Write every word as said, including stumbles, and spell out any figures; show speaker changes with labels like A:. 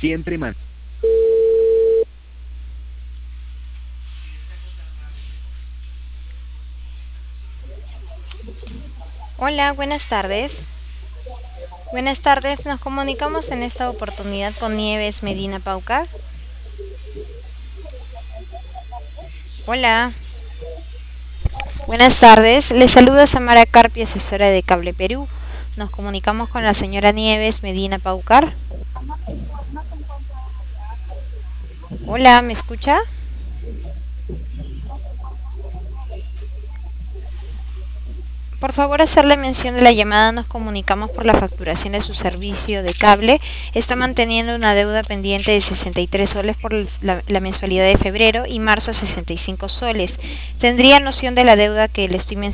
A: Siempre man.
B: Hola, buenas tardes. Buenas tardes, nos comunicamos en esta oportunidad con Nieves Medina Paucar. Hola, buenas tardes. Le saluda Samara Carpi, asesora de Cable Perú. Nos comunicamos con la señora Nieves Medina Paucar. Hola, ¿me escucha? Por favor, hacerle mención de la llamada, nos comunicamos por la facturación de su servicio de cable. Está manteniendo una deuda pendiente de sesenta y tres soles por la, la mensualidad de febrero y marzo sesenta y cinco soles. ¿Tendría noción de la deuda que le estoy mencionando?